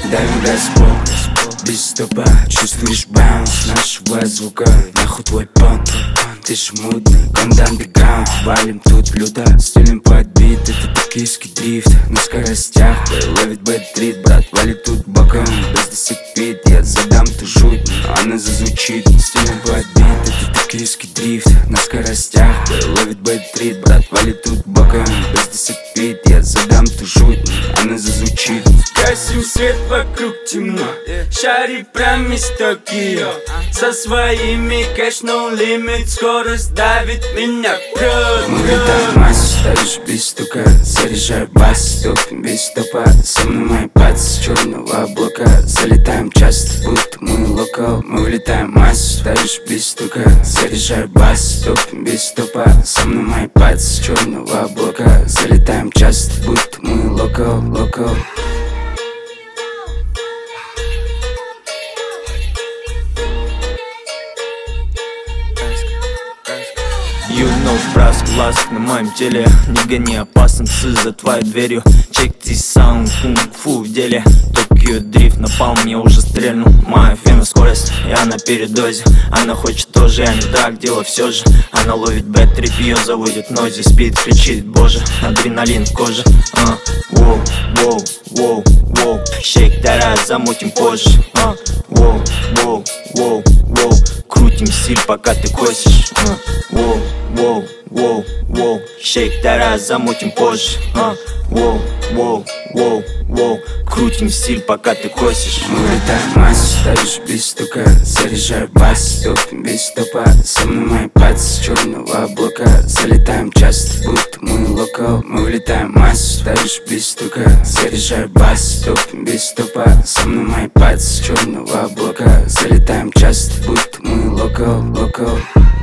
Давим газ, без стопа. Чувствуешь баунс нашего звука. Нахуй твой понт, ты ж мутный. Команда андеграунд, валим тут люто. Стилем подбит, это токийский дрифт. На скоростях, ловит бэт-трит. Брат, валит тут боком, без десятипит. Я задам ту жуть, но она зазвучит. Стилем подбит, это токийский дрифт. На скоростях, ловит бэт-трит. Брат, валит тут боком, без десятипит. Я задам ту жуть, но она зазвучит. Гасим свет, вокруг темно. Шари прям из Токио. Со своими кэш no limit. Скорость давит меня прет. Мы летаем массу, ставишь без стука. Заряжаю бас, топим без стопа. Со мной мои пац с черного облака. Залетаем часто, будто мы локал. Мы улетаем массу, ставишь без стука. Заряжаю бас, топим без стопа. Со мной мои пац с черного облака. Залетаем часто, будто мы локал. You know, братский ласк на моем теле. Не гони опасности за твоей дверью. Check this sound, кунг-фу в деле. Токио дрифт напал, мне уже стрельнул. Моя фена скорость, я на передозе. Она хочет тоже, я не так, дело все же. Она ловит бэт-трип, ее заводит нози. Спит, кричит, боже, адреналин в коже. Воу, воу, воу, воу. Шейк тарас, замутим позже. Воу, воу, воу, воу. Крутим стиль, пока ты косишь. Воу, воу, воу, воу. Шейк тарас, замутим позже. Воу, воу, воу, воу. Крутим стиль, пока ты косишь. Мы летаем массу, ставишь без стука. Заряжаю бас, топим без стопа. Со мной мои пац с черного облака. Залетаем часто, будто мы локал. Мы улетаем массу, ставишь без стука. Заряжаю бас, топим без стопа. Со мной мои пац с черного облака. Залетаем часто, будто мы локал.